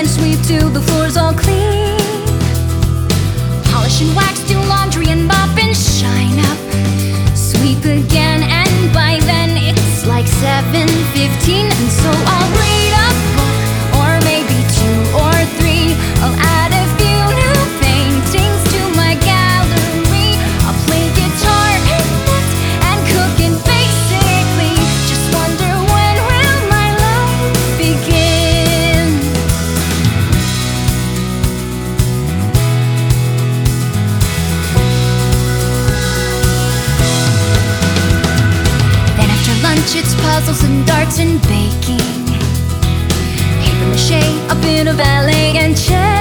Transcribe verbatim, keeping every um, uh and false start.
then sweep till the floor's all clean. Polish and wax, do laundry and mop and shine up. Sweep again, and by then it's like seven fifteen. And so I'll read a book, or maybe two or three. I'll add a few new paintings to my gallery. I'll play guitar and knit and cook, and basically just wonder, when will my life begin? Then after lunch it's puzzles and darts and baking, paper mache, a bit of ballet and chess.